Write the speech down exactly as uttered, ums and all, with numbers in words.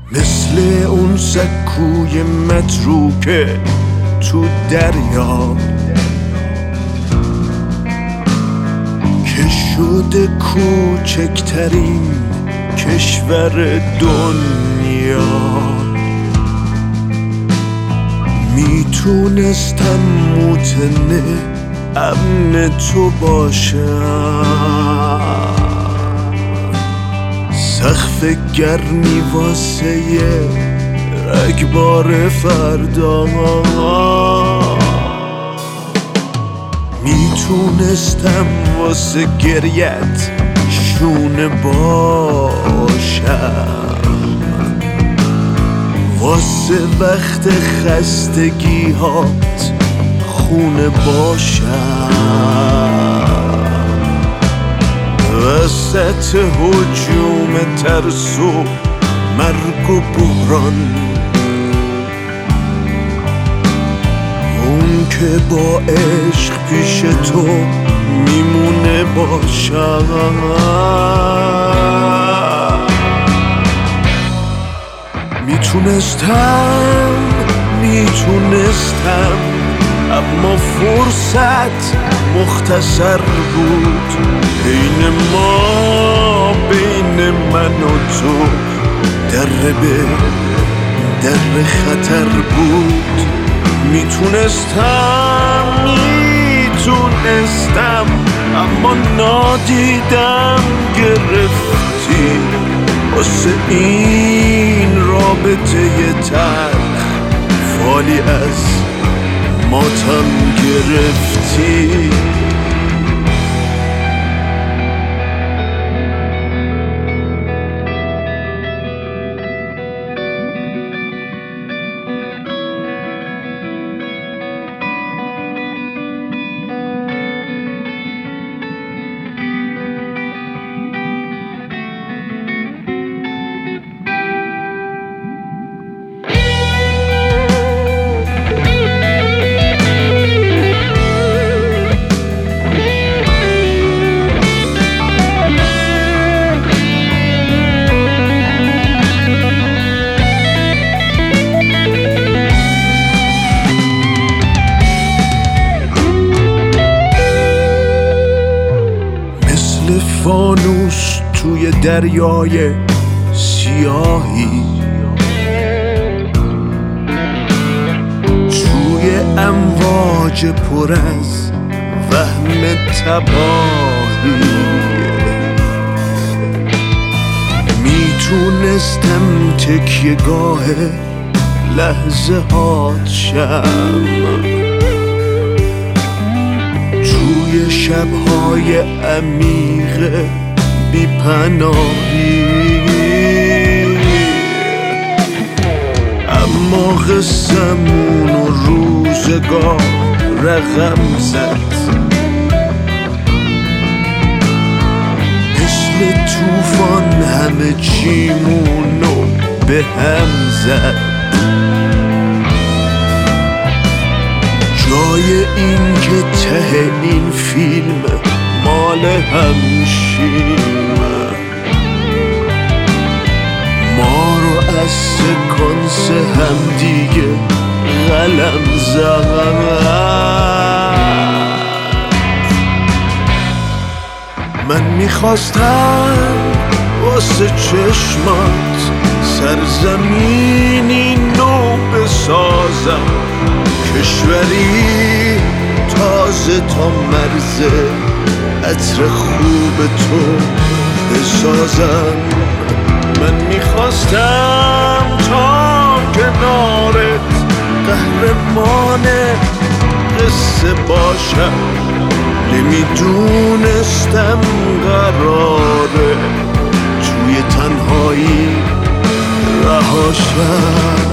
مثل اون سکوی متروکه تو دریا که شده کوچکترین کشور دنیا. میتونستم موتنه امن تو باشم، سقف گرمی واسه رگبار فردا. میتونستم واسه گریت شونه باشم، واسه وقت خستگی هات خونه باشم، وسط هجوم ترس و مرگ و بحران اون که با عشق پیش تو میمونه باشم. میتونستم میتونستم اما فرصت مختصر بود، بین ما بین من و تو در به در خطر بود. میتونستم میتونستم اما نادیدم گرفتی، واسه این رابطه تلخ فالی از ماتم گرفتی. فانوس توی دریای سیاهی، توی امواج پر از وهم تباهی. میتونستم تکیه گاه لحظه هات شم، توی شبهای عمیق بی پناهی. اما قصه‌مون و روزگار رقم زد، مثل توفان همه چیمونو به هم زد. جای این که ته این فیلم مال همشیم، ما رو از سکانس هم دیگه قلم زد. من میخواستم واسه چشمات سرزمینی نو بسازم، کشوری تازه تا مرز عطر خوب تو بسازم. من میخواستم تا کنارت قهرمان قصه باشم، نمیدونستم قراره توی تنهایی رهاشم.